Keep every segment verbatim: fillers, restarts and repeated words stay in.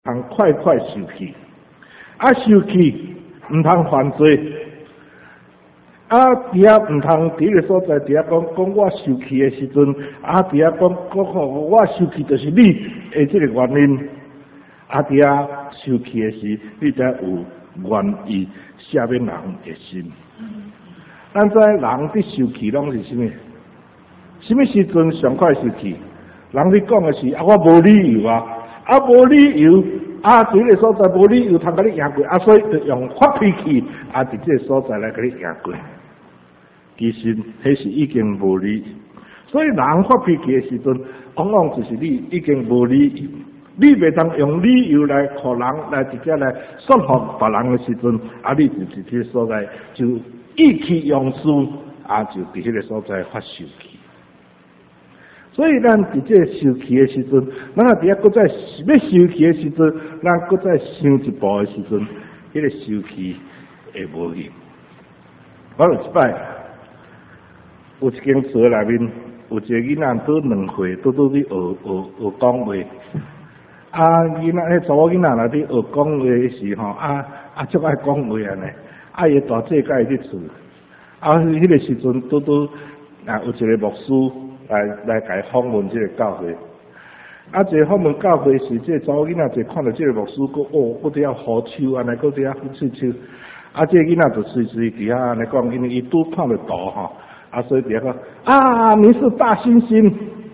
通快快受气，啊受气毋通犯罪，啊伫遐毋通伫个所在，伫遐讲讲我受气的时阵，啊伫遐讲讲吼我受气就是你的即个原因，啊伫遐受气的时，你才有愿意赦免人的心。咱知人伫受气拢是啥物？什么时阵上快受气？人伫讲的是啊，我无理由啊，啊无理由，啊伫个所在无理由通甲你赢过，啊所以就用发脾气，啊伫这个所在来甲你赢过。其实迄是已经无理由，所以人发脾气的时阵，往往就是你已经无理由，你袂当用理由来互人来直接来说服别人的时阵，啊你就伫这个所在就意气用事，啊就伫迄个所在发受气。所以咱伫这个受气的时阵，咱啊伫遐搁再要受气的时阵，咱搁再想一步的时阵，迄、那个受气会无去。我有一摆有一间厝内面有一个囡仔拄两岁，拄拄伫学学学讲话。啊，囡仔迄查某囡仔来伫学讲话时吼，啊啊足爱讲话安尼，啊伊大姐甲伊伫厝，啊迄个时阵拄拄啊有一个牧师。来来，甲伊访问这个教会。啊，这个访问教会时，这个查某囡仔就看到这个牧师，佮哦，佮伫遐好手安尼，佮伫遐好手手。啊，这个囡仔就随随伫遐安尼讲，因为伊拄碰着刀吼，啊，所以伫遐讲啊，你是大猩猩。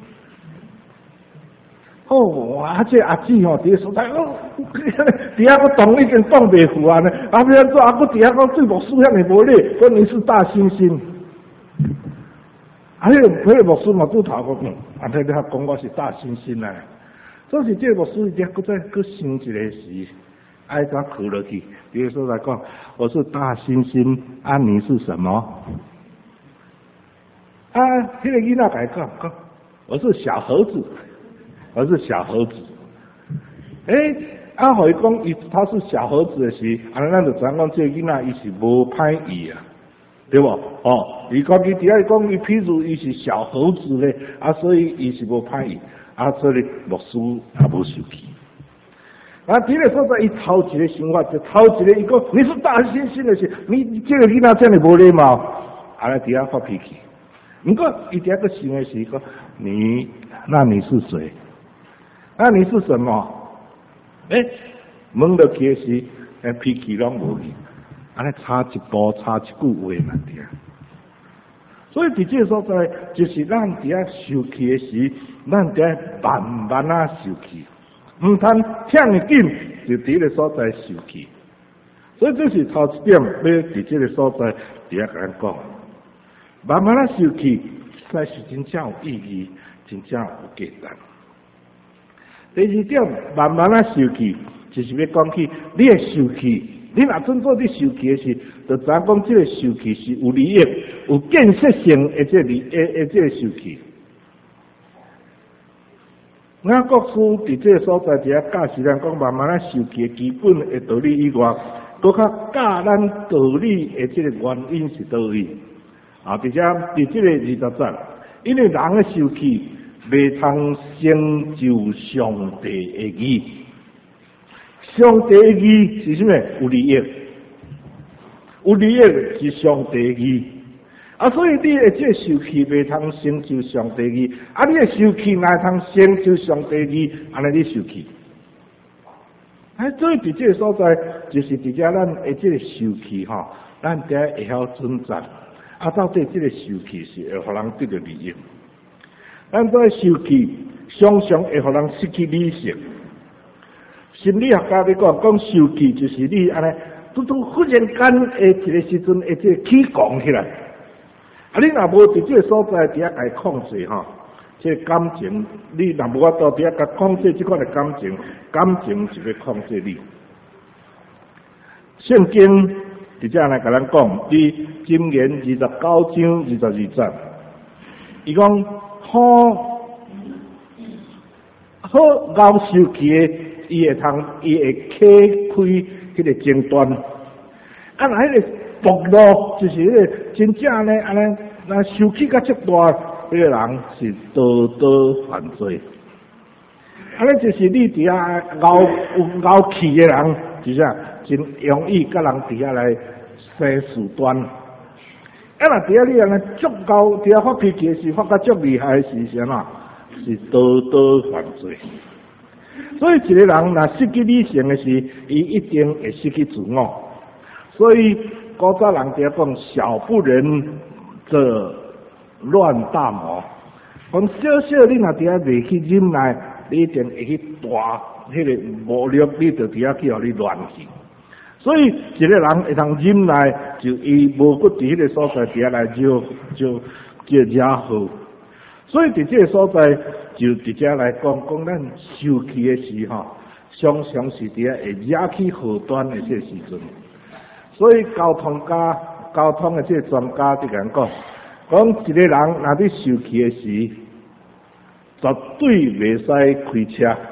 哦，啊，这阿姊吼，伫个所在哦，伫遐个动已经动袂住安尼，啊，要安怎啊？佮伫遐讲对牧师遐尼无礼，讲你是大猩猩。啊！迄个迄个牧师嘛，拄头讲，嗯，啊，你你讲我是大猩猩啊！所以这个牧师伊搁再搁想一个时，爱怎哭落去？比如说来讲，我是大猩猩，啊，你是什么？啊，迄、那个囡仔甲伊讲讲，我是小猴子，我是小猴子。诶、欸，啊，互伊讲伊他是小猴子的时，啊，咱就知影讲这个囡仔伊是无歹意啊。对不？哦，伊讲伊底下讲伊，譬如伊是小猴子咧，啊，所以伊是无歹意，啊，所以牧师也无受气。啊，这个所在伊头一个想法，就头一个伊讲你是大猩猩的是，你你这个囡仔这样无礼貌，啊来底下发脾气。不过伊底下个想的是讲你，那你是谁？那你是什么？诶、欸，问落去时，诶脾气拢无去。安尼差一步，差一句话嘛对啊。所以伫这个所在，就是咱伫遐受气的时，咱伫遐慢慢啊受气，毋通忝紧就伫个所在受气。所以这是头一点，要伫这个所在伫遐甲咱讲，慢慢啊受气，才是真正有意义，真正有价值。第二点，慢慢啊受气，就是要讲起你的受气。你若真做你受气的时，就知影讲这个受气是有利益、有建设性的这个利诶诶这个受气。咱国师伫这个所在伫遐教示咱讲，慢慢啊受气的基本的道理以外，搁较教咱道理的这个原因是倒位啊？而且伫这个二十章，因为人的受气袂通成就上帝的义。上帝的义是什么？有利益，有利益是上帝的义啊！所以你的这个受气袂通成就上帝的义，啊！你的受气哪会通成就上帝的义？安尼你受气，啊！所以伫这个所在，就是伫遮咱的这个受气吼，咱伫遐会晓准赞啊！到底这个受气是会互人得到利益？咱在受气常常会互人失去理性。心理学家咧讲，讲受气就是你安尼，拄拄忽然间诶一个时阵会即个起狂起来，啊！你若无伫即个所在伫遐甲伊控制吼，即个感情，你若无法度伫遐甲控制即款诶感情，感情就要控制你。圣经伫遮来甲咱讲，伫箴言二十九章二十二节，伊讲好好熬受气诶。伊会通，伊会启开迄个争端。啊，那迄个暴怒就是迄个真正呢，安尼，那受气甲足大，迄个人是道德犯罪。啊， 安尼就是你伫遐拗有拗气的人，是啥？真容易甲人伫遐来生事端。啊，若伫遐你安尼足够伫遐发脾气的是发甲足厉害的是啥嘛？是多多犯罪。所以一个人若失去理性的时，伊一定会失去自我。所以古早人伫遐讲，小不忍则乱大谋。讲小小你若伫遐袂去忍耐，你一定会去大迄个魔力，你就伫遐去互你乱去。所以一个人会通忍耐，就伊无搁伫迄个所在伫遐来就就就惹祸。所以伫这个所在就直接来讲，讲咱受气的时候，常常是伫遐会惹起祸端的这个时阵。所以交通家、交通的这个专家就讲讲，讲一个人若伫受气的时，绝对袂使开车。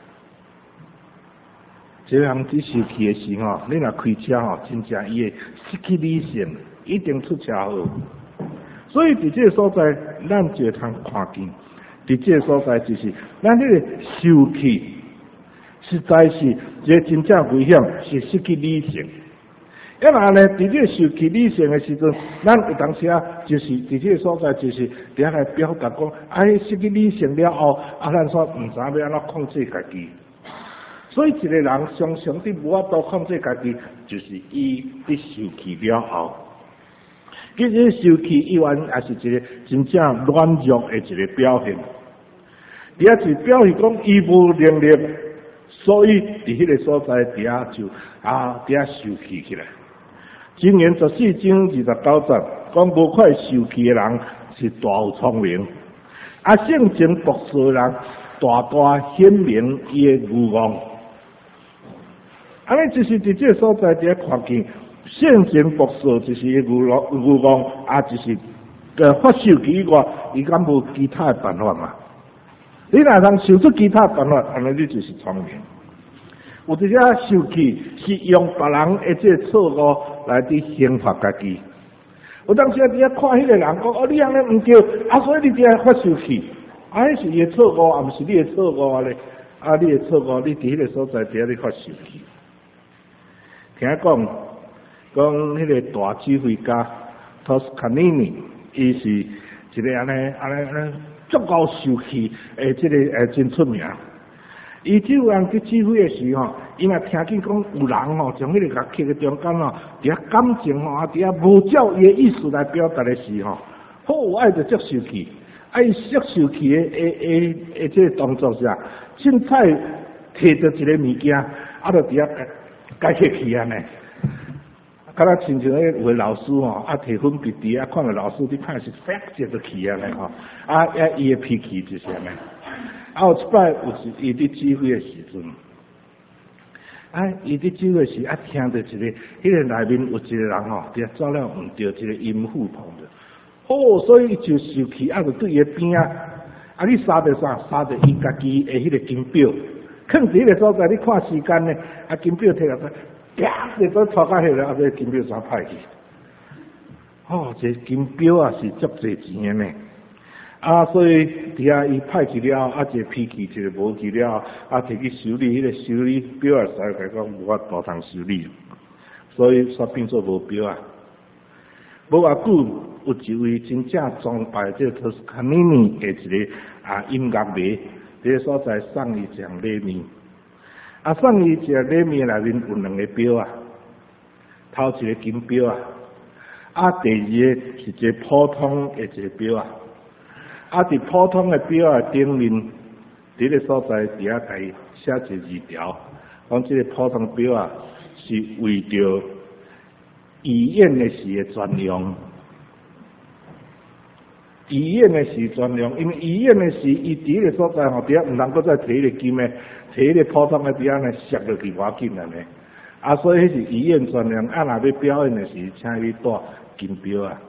一个人伫受气的时候，你若开车吼，真正伊会失去理性，一定出车祸。所以伫这个所在，咱就会通看见，伫这个所在就是咱迄个受气，实在是一个真正危险，是失去理性。因为呢，伫这个受气理性的时阵，咱有当时啊，就是伫这个所在，就是伫遐来表达讲，啊，失去理性了后，啊，咱说毋知要安怎控制家己。所以一个人常常伫无法度控制家己，就是伊伫受气了后。其实受气伊完也是一个真正软弱的一个表现，伫遐是表现讲伊无能力，所以伫迄个所在伫遐就啊伫遐受气起来。箴言十四章二十九节讲，无快受气的人是大有聪明，啊性情毒舌的人大大显明伊的愚妄。安尼就是伫这个所在伫遐看见。性情毒舌就是愚妄，愚妄啊，就是呃发受气以外，伊敢无其他的办法嘛？你若通想出其他的办法，安尼你就是聪明。有一些受气是用别人的这个错误来伫刑罚家己。有当时啊，伫遐看迄个人讲，哦，你安尼毋对，啊，所以你伫遐发受气，啊，迄是伊的错误，啊，毋是你的错误啊咧，啊，你的错误，你伫迄个所在伫遐咧发受气。听讲。讲迄个大指挥家托斯卡尼尼，伊是一个安尼安尼安尼足够受气诶，即个诶真出名。伊只有人伫指挥诶时吼，伊若听见讲有人吼，从迄个乐器诶中间吼，伫遐感情吼，啊伫遐无照伊诶意思来表达诶时吼，好爱着足受气，啊伊足受气诶诶诶诶，即个动作是啊，凊彩摕着一个物件，啊，着伫遐解解气安尼。敢若亲像迄有个老师吼，啊摕粉笔滴啊，看到老师伫歹势，啪接着去安尼吼，啊啊伊诶脾气就是安尼。啊有一摆有时伊伫指挥诶时阵，啊伊伫指挥时啊听到一个，迄个内面有一个人吼，伫遐做了毋对一个音符碰着，哦，所以就受气，啊就对伊边啊，啊你杀着啥？杀着伊家己诶迄个金表，囥伫迄个所在，你看时间呢，啊金表摕落来。啪！你都吵到迄个，啊，这金表怎歹去？哦，这金表啊是足侪钱的呢。啊，所以伫遐伊歹去了，啊，一个脾气一个无去了，啊，摕去修理，迄、那个修理表啊，使来讲无法度通修理，所以煞变做无表啊。无偌久，有一位真正崇拜这个托斯卡尼尼的一个啊音乐迷，这个所在送伊一项礼物。啊，送伊一个礼物内面有两个表啊，头一个金表啊，啊，第二个是一个普通的一个表啊，啊，伫普通的表啊顶面，伫个所在伫遐甲伊写一个字条，讲这个普通表啊是为着医院的时的专用。医院的时专用，因为医院的时，伊伫个所在吼，伫遐毋通搁再摕迄个金诶，摕迄个普通诶表呢，摔落去偌紧安尼。啊，所以迄是医院专用。啊，若要表演的时，请你带金表啊。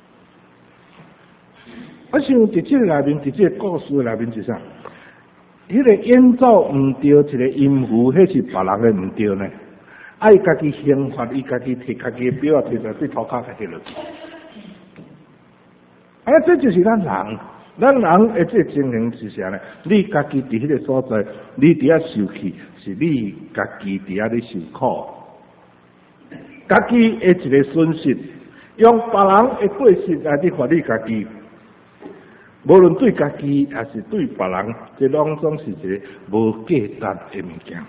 啊，像伫即个内面，伫即个故事内面是啥？迄个演奏毋对一个音符，迄是别人诶毋对呢。啊，伊家己刑罚，伊家己摕家己诶表啊，摕在对头壳摕落去。啊，这就是咱人， 咱人诶，这情形是啥呢？你家己伫迄个所在，你伫遐受气，是你家己伫遐咧受苦，家己诶一个损失，用别人诶过失来去罚你家己，无论对家己还是对别人，这拢总是一个无价值诶物件。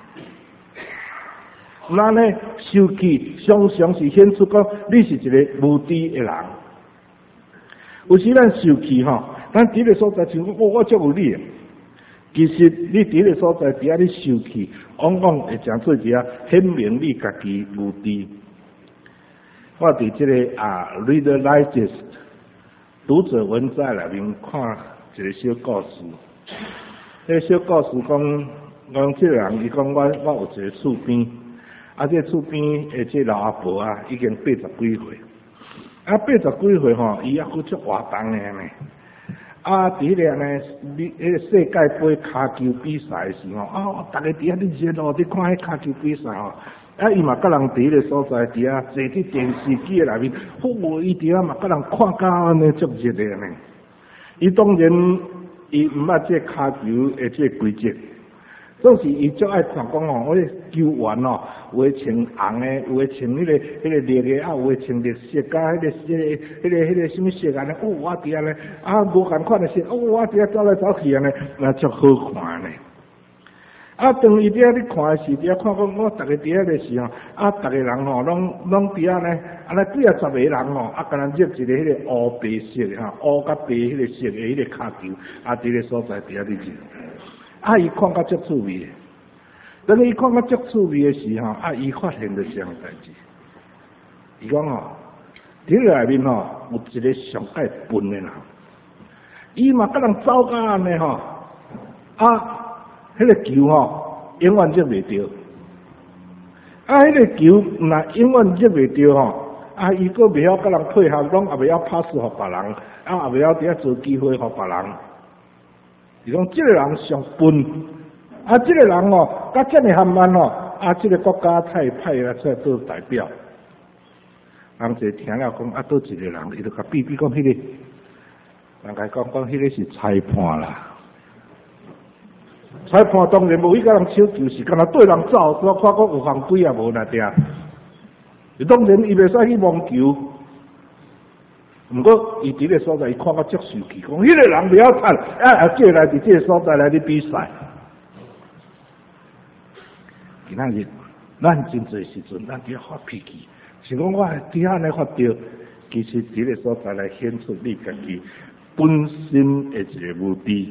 那呢，受气常常是显出讲你是一个无知诶人。有时咱受气吼，咱伫个所在像讲，我我足有理，其实你伫个所在伫遐你受气，往往会讲做一下显明你家己无知。我伫这个啊 Reader Digest 读者文摘内面看一个小故事，这个小故事讲，讲这个人伊讲我我有一个厝边，啊这厝边诶这老阿婆啊，已经八十几岁。啊，八十几岁吼，伊还佫足活动诶呢。啊，伫咧呢，你迄个世界杯骹球比赛时吼，啊，逐个伫遐咧热络，伫看迄骹球比赛吼。啊，伊嘛甲人伫咧所在伫遐坐伫电视机诶内面，嚯，伊伫遐嘛甲人看甲安尼足热诶呢。伊当然伊毋捌这骹球诶这规则。总是伊足爱看讲哦，我球员哦，有诶穿红诶，有诶穿迄个迄个绿诶，啊有诶穿绿色甲迄个迄个迄个迄个什么色安尼，哦我伫安尼，啊无共款诶色，哦我伫遐走来走去安尼，那足好看呢。啊，当伊伫遐咧看诶时，伫遐看讲我逐个伫遐咧时候，啊逐个人吼，拢拢伫遐呢，安尼几啊十个人吼，啊，敢若热一个迄个乌白色吼，乌甲白迄个色诶迄个骹球，啊伫咧所在伫遐咧热。啊！伊看甲足趣味，当伊看甲足趣味诶时候，啊，伊发现着啥代志？伊讲吼，伫内面吼有一个上界笨诶人，伊嘛甲人走甲安尼吼，啊，迄个球吼永远接袂着，啊，迄个球若永远接袂着吼，啊，伊佫袂晓甲人配合，拢也袂晓拍死互别人，啊，也袂晓伫遐做机会互别人。伊讲，这个人上笨，啊，这个人哦，甲这么含慢哦，啊，这个国家太派来出来做代表，人就听了讲，啊，倒一个人，伊就甲比比讲，迄、那个，人家讲讲，迄个是裁判啦，裁判当然无去甲人抢球，是干那对人走，我看讲有犯规啊无那点，伊当然伊袂使去摸球。毋过，伊伫个所在，伊看到足受气，讲迄个人袂晓趁，啊，叫来伫这个所在来咧比赛。今仔日，咱真侪时阵，咱伫遐发脾气，是讲我伫遐安尼发着，其实伫个所在来显出你家己本身的一个无知。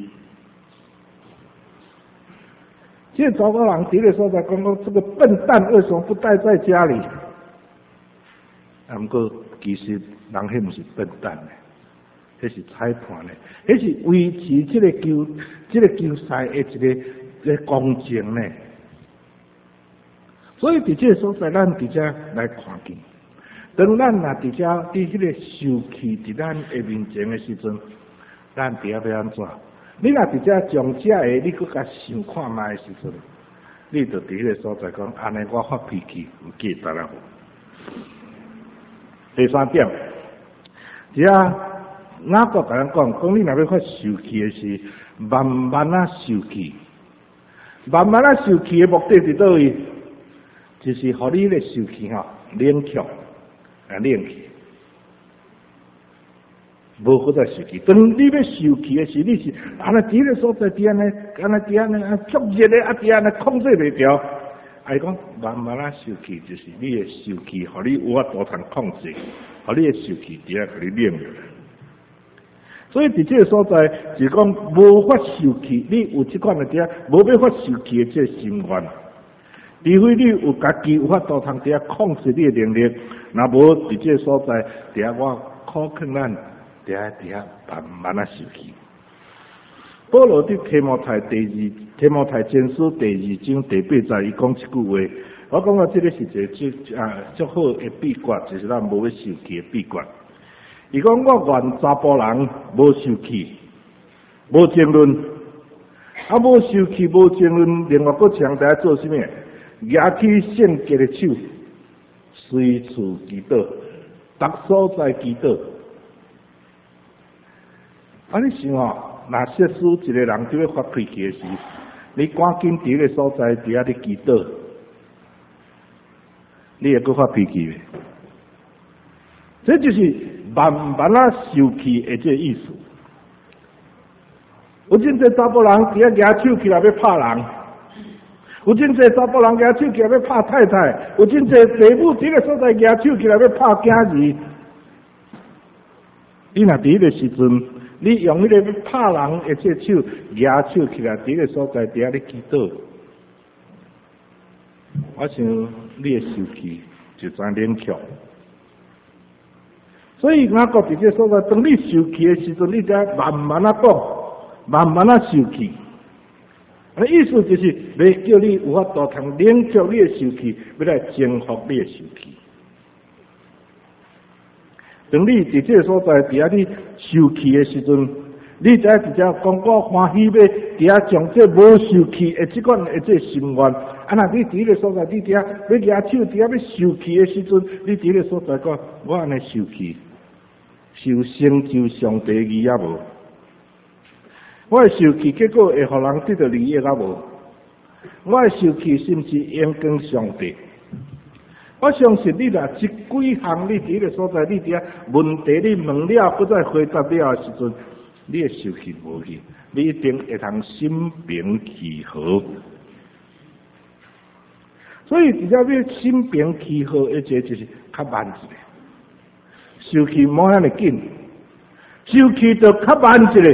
这糟糕人伫个所在讲讲，这个笨蛋为什么不待在家里？啊，毋过其实人迄毋是笨蛋咧，迄是裁判咧，迄是维持这个球、这个球赛的一个一个公正咧。所以伫这个所在，咱伫遮来看见，当咱若伫遮伫迄个受气伫咱的面前的时阵，咱伫遐要安怎？你若伫遮将这个，你搁甲想看卖的时阵，你就伫迄个所在讲，安尼我发脾气有价值啦。第三点，只啊，哪个甲咱讲，讲你若要发受气的是，慢慢啊受气，慢慢啊受气的目的伫倒位？就是互你咧受气吼，冷却，啊冷气，无好再受气。当你要受气的时，你是安尼伫咧所在伫安尼，安尼伫安尼啊足热的啊伫安尼控制袂调。啊，伊讲慢慢啊受气，就是你的受气，互你有法度通控制，互你的受气伫遐互你冷下来。所以伫这个所在，就是讲无法受气，你有即款的伫遐无要法受气的这个心愿。除非你有家己有法度通伫遐控制你的能力，若无伫这个所在，伫遐我可劝咱伫遐伫遐慢慢啊受气。保罗伫提摩太第二提摩太前书第二章第八节，伊讲一句话，我感觉这个是一个啊足好的秘诀，就是咱无要受气的秘诀。伊讲我愿查甫人无受气，无争论，啊无受气无争论，另外佫强调做啥物？举起圣洁的手，随处祈祷，逐所在祈祷。啊，你想哦， 若设施一个人就要发脾气的时，你赶紧伫个所在伫遐咧祈祷，你会搁发脾气的。这就是慢慢啊受气的这个意思。有真侪查甫人伫遐举手起来要拍人，有真侪查甫人举手起来要拍太太，有真侪父母伫个所在举手起来要拍囝儿。你若伫个时阵，你用迄个拍人的这手举手起来，伫个所在伫遐咧祈祷，我想你的受气就知冷却。所以我国伫这所在，当你受气的时阵，你才慢慢啊讲，慢慢啊受气。啊，意思就是要叫你有法度通冷却你的受气，要来征服你的受气。当你伫这个所在伫遐你受气的时阵，你才直接讲我欢喜要伫遐将这无受气的即款的这心愿。啊，若你伫个所在，你伫遐要举手伫遐要受气的时阵，你伫个所在讲我安尼受气。受成就上帝义啊无，我的受气结果会互人得到利益啊无，我的受气甚至应跟上帝。我相信你若即几项你伫个所在，你伫遐问题你问了，搁再回答了的时阵，你的受气无去，你一定会通心平气和。所以，只要你心平气和，而且就是较慢一点。受气无遐尼紧，受气就较慢一个。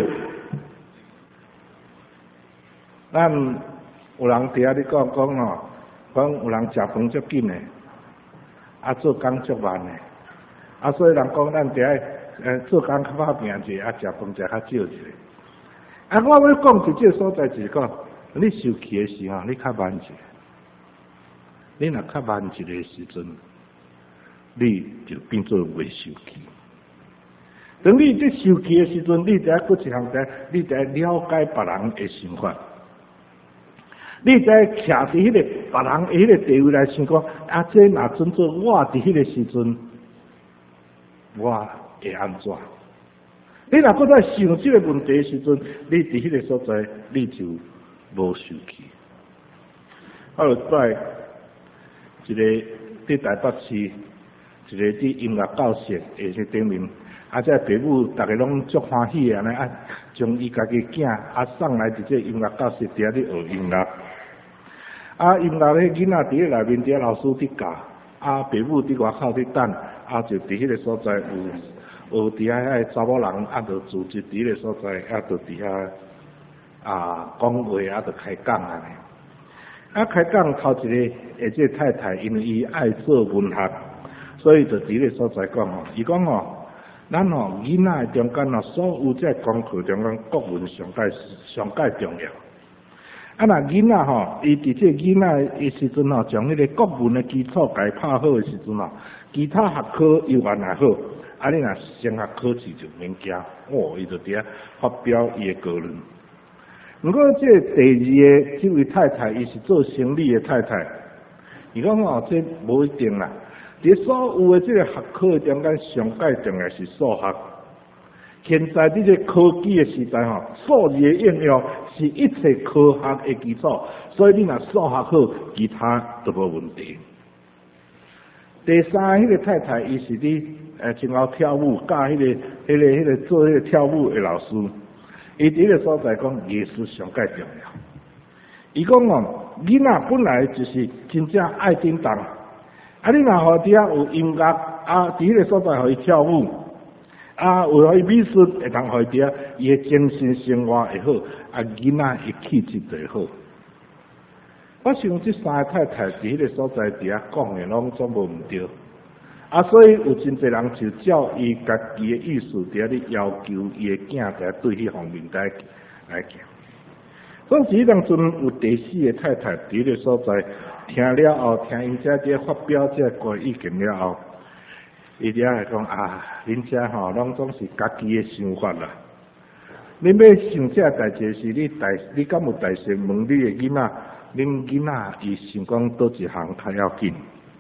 咱有人伫遐咧讲讲哦，讲有人食饭足紧诶，啊做工足慢诶，啊所以人讲咱伫遐诶做工较拍拼者，啊食饭食较少一个。啊我要讲伫即个所在就是讲，你受气诶时候，你较慢一个。你若较慢一个时阵。你就变做袂受气。当你在受气的时阵，你才搁一项在，你才了解别人的想法，你才徛伫迄个别人的迄个地位来想讲，啊，这若准做我伫迄个时阵，我会安怎？你若搁在想这个问题的时阵，你伫迄个所在，你就无受气。后来一个伫台北市。一个伫音乐教室诶些顶面，啊，这父母逐个拢足欢喜安尼啊，将伊家己囝啊送来伫这音乐教室伫遐咧学音乐。啊，音乐咧囡仔伫咧内面，伫遐老师伫教，啊，父母伫外口伫等，啊，就伫迄个所在有有伫遐遐查某人啊，就组织伫迄个所在，啊，就伫遐啊讲话啊，就开讲安尼。啊，开讲头一个诶，这太太因为伊爱做文学。所以就伫个所在讲吼，伊讲吼，咱吼囡仔诶中间吼，所有这功课中间国文上界上界重要。啊，若囡仔吼，伊伫这囡仔诶时阵吼，将迄个国文诶基础家拍好诶时阵吼，其他学科又原来好。啊，你若升学考试就免惊，哦，伊就伫遐发表伊诶个论。不过这第二个这位太太，伊是做生理诶太太，伊讲吼，这无一定啦。伫所有的这个学科中间，上界重要是数学。现在这个科技的时代吼，数字的应用是一切科学的基础，所以你若数学好，其他都无问题。第三，迄个太太，伊是伫诶，真好跳舞，教迄个、迄个、迄个做迄个跳舞的老师。伊伫个所在讲，艺术上界重要。伊讲哦，囡仔本来就是真正爱叮当。啊！你若互伫遐有音乐啊，伫迄个所在互伊跳舞啊，有互伊美术会当互伊伫遐，伊诶精神生活会好，啊，囡仔诶气质就会好。我想这三个太太伫迄个所在伫遐讲诶，拢总无毋对。啊，所以有真侪人就照伊家己诶意思伫遐咧要求伊诶囝在对迄方面来来行。当时当阵有第四个太太伫迄个所在。听了后，听因遮伫发表这个意见了后，伊伫遐讲啊，恁遮吼拢总是家己诶想法啦。恁要想这代志是你大，你敢有大声问你诶囡仔，恁囡仔伊想讲倒一项较要紧。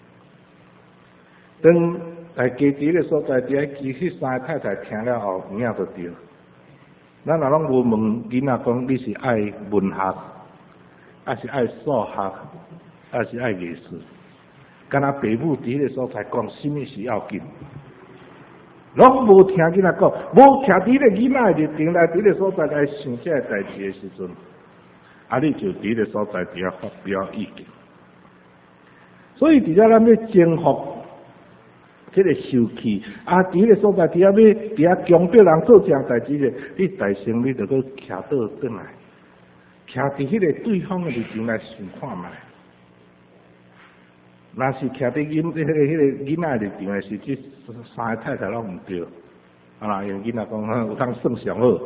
当大家伫个所在伫遐，其实三个太太听了后，影就对。 咱若拢无问囡仔讲你是爱文学，还是爱数学，还是爱艺术？敢若父母伫迄个所在讲，什么是要紧？拢无听囡仔讲，无听伫个囡仔的定来伫个所在来想这代志的时阵，啊，你就伫个所在伫遐发表意见。所以伫遮咱要征服这个受气，啊，伫个所在伫遐要伫遐强迫人做这样代志的，你大声你就去徛倒转来，徛伫迄个对方的立场来想看卖。若是徛伫囡迄个迄个囡仔立场的是，这三个太太拢毋对，啊啦，用囡仔讲，有通算上好。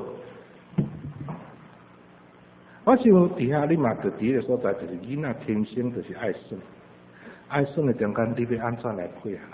我想伫遐你嘛，就伫个所在，就是囡仔天生就是爱算，爱算的中间，你要安怎来配合？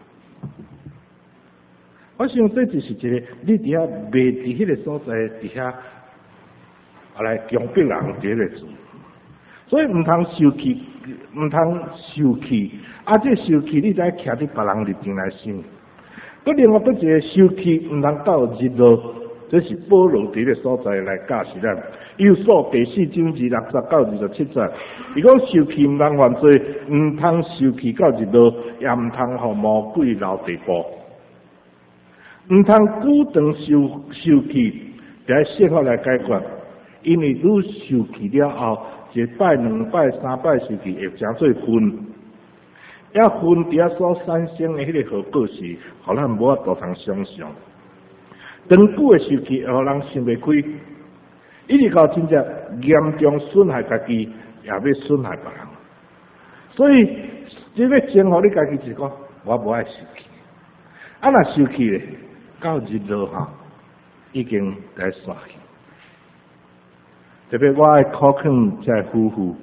我想这就是一个你伫遐袂伫迄个所在伫遐，啊来强迫人伫个做，所以毋通受气，毋通受气。啊，这受气你才徛伫别人立场来想。佮另外佫一个受气毋通到日落，这是保罗伫个所在来教示咱。有数第四章二六十到二十七节，伊讲受气毋通犯罪，毋通受气到日落，也毋通互魔鬼留地步。毋通久长受受气，在适合来解决，因为愈受气了后，一摆、两摆、三摆受气会成做分。也分伫遐所产生的迄个后果是，互咱无法度通想象。长久的受气，互人想袂开，一直到真正严重损害家己，也要损害别人。所以，你要征服你家己，就是讲我无爱受气。啊，若受气咧，到日落吼，已经来煞去。特别我爱考劝这夫妇。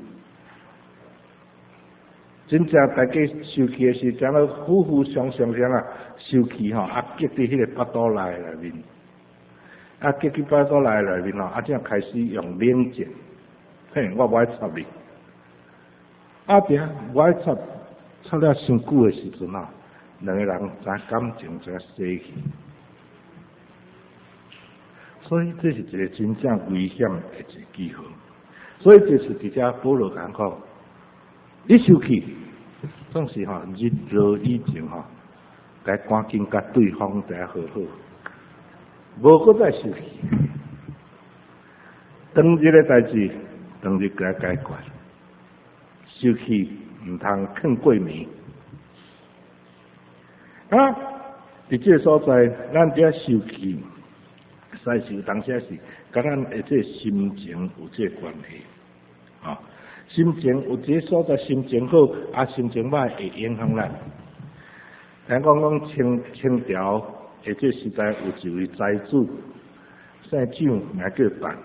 真正大家受气的是，讲到夫妇常常啥啊，受气吼，啊结伫迄个巴肚内内面，啊结伫巴肚内内面吼，啊这样开始用冷静，嘿，我无爱插你，啊对啊，无爱插，插了伤久的时阵啊，两个人才感情才死去，所以这是一个真正危险的一个机会，所以这是伫遮保罗讲讲。你受气，总是吼日落以前吼，该赶紧甲对方再和好，无搁再受气。当日的代志，当日该解决。受气毋通劝过暝。啊，伫这个所在，咱遮受气，使是有当时是甲咱的这心情有这关系，啊。心情有一个所在，心情好，啊心情歹会影响咱。听讲讲清清朝，或者时代有一位财主，姓蒋，名叫范。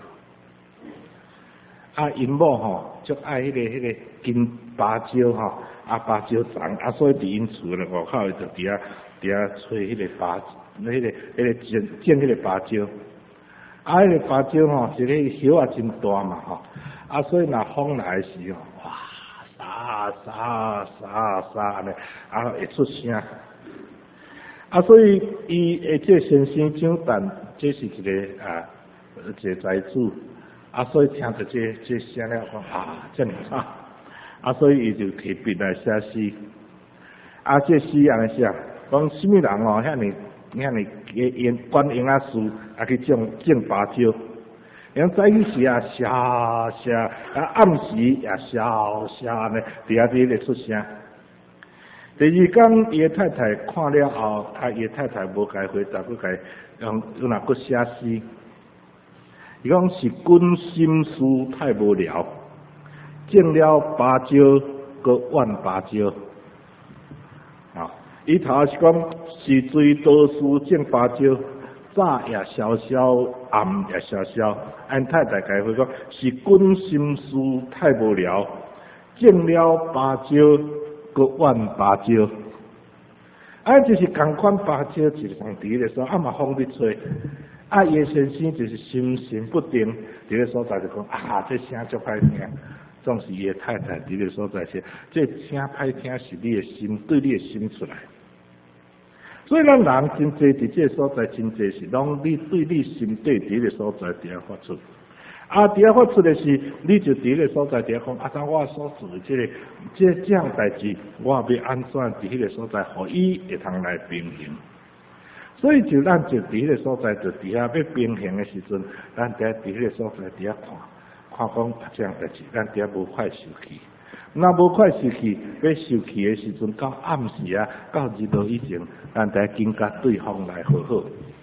啊，因某吼，足爱迄个迄个金芭蕉吼，啊芭蕉长，啊所以伫因厝咧外口就伫遐伫遐吹迄个芭，迄个迄个剪剪迄个芭蕉。啊，迄个芭蕉吼，一个叶啊真大嘛吼。啊，所以若风来时吼，哇，沙沙沙沙安尼，啊会出声。啊，所以伊诶这先生蒋旦，这是一个啊一个财主，啊，所以听着这这声了，讲啊，真吵，啊，所以伊就提笔来写诗。啊，这诗安尼写，讲什么人哦，遐尼遐尼用管用啊事，啊去种种芭蕉。因早起时啊，笑笑，啊暗时也笑笑安尼，伫遐伫咧出声。第二天，伊个太太看了后，啊，伊个太太无甲伊回答，佮甲伊用用哪个写诗？伊讲是君心思太无聊，种了芭蕉，佮怨芭蕉。啊，伊头是讲是最多事种芭蕉。早也萧萧，暗也萧萧。按太太解释讲，是君心思太无聊，种了芭蕉，佮怨芭蕉。啊，就是共款芭蕉一放伫咧说，啊嘛风伫吹，啊叶先生就是心神不定，伫咧所在就讲啊，这声足歹听。总是伊的太太伫咧所在说，这声歹听是你的心对你的心出来。 所以咱人真济伫这个所在，真济是拢你对你心底伫个所在伫遐发出。啊，伫遐发出的是，你就伫个所在伫遐讲，啊，当我所做的这个这这样代志，我要安怎伫迄个所在，互伊会通来平衡。所以就咱就伫迄个所在，就伫遐要平衡的时阵，咱伫伫迄个所在伫遐看，看讲啊这样代志，咱伫遐无快受气。那无快受气，要受气的时阵，到暗时啊，到日落以前，咱伫紧甲对方来和好。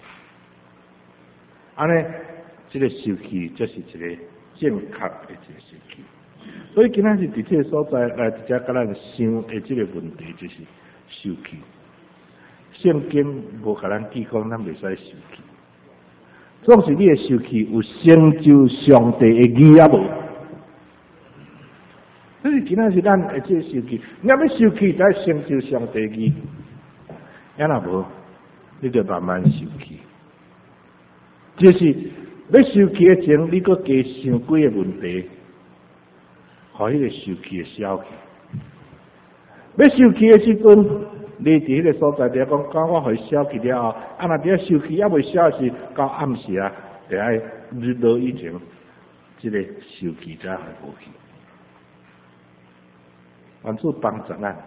安尼，这个受气就是一个正确的一个受气。所以今仔日伫这个所在来直接甲咱想的这个问题，就是受气。圣经无甲咱记讲，咱袂使受气。总是你的受气有成就上帝的义啊无？所以今仔日咱的这个受气，你要受气才成就上帝的义，要若无，你就慢慢受气。就是要受气的前，你搁加想几个问题，互迄个受气的消去。要受气的时阵，你伫迄个所在，伫讲，讲我互伊消去了后，啊，若伫遐受气还未消时，到暗时啊，伫爱日落以前，即、这个受气才会无去。愿主帮助咱，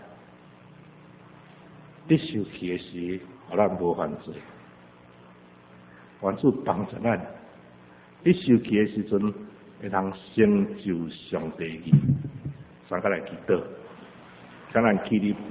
你受气的时，互咱无犯罪。愿主帮助咱，你受气的时阵，会通成就上帝的义。三个来祈祷，请咱起立。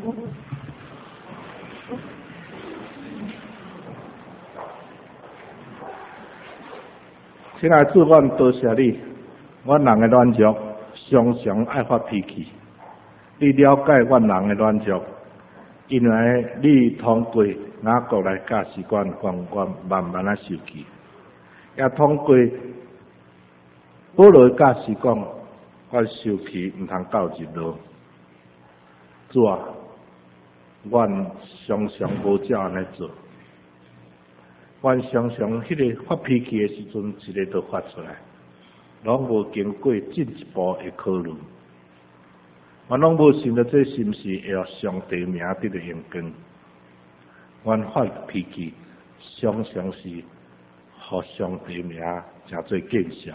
亲爱的主，阮多谢你，阮人的软弱，常常爱发脾气。你了解阮人的软弱，因为你通过雅各来教示阮，阮阮慢慢啊受气，也通过保罗教示讲，阮受气毋通到日落。主啊，阮常常无照安尼做，阮常常迄个发脾气的时阵，一个都发出来，拢无经过进一步的考虑。我拢无想到这心事会让上帝名得到荣光。阮发脾气常常是互上帝名诚做见笑。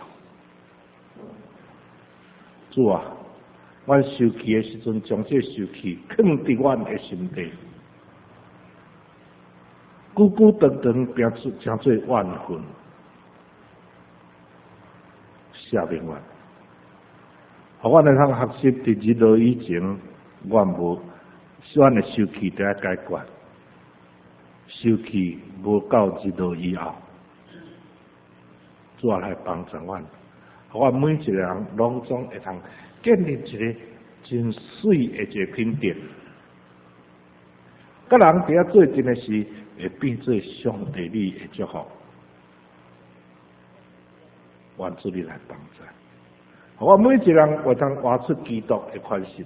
主啊，阮受气的时阵，将这受气藏伫阮的心底，久久长长变出诚做怨恨。赦免阮。互阮会通学习伫日落以前，阮无阮的受气伫遐解决，受气无到日落以后，主来帮助阮，互阮每一个人拢总会通建立一个真水的一个品德，甲人伫遐做阵的事，会变做上帝你的祝福。愿主你来帮助。我每一个人会通活出基督的款式，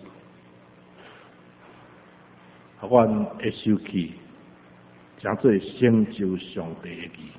阮会受气，诚做成就上帝的义。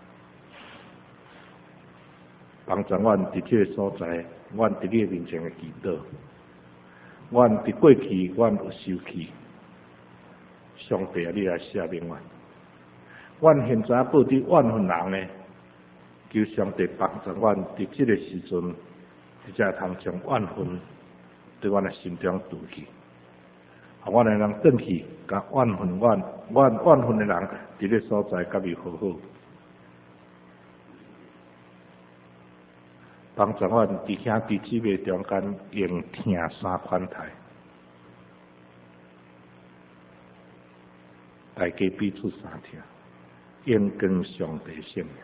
帮助阮伫这个所在，阮伫你面前的祈祷。阮伫过去，阮有受气，上帝啊，你来赦免阮。阮现在报伫怨恨人呢，求上帝帮助阮伫这个时阵。才通将怨恨对阮的心中除去，互阮的人转去，甲怨恨阮、怨怨恨的人伫咧所在，甲伊和好，帮助阮伫兄弟姊妹中间用听三款台，大家彼此相听，应跟上帝信仰。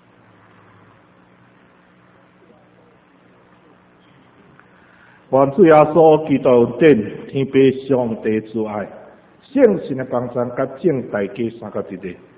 愿主耶稣基督顶天父上帝之爱，圣神的帮助，甲正大家三个伫咧。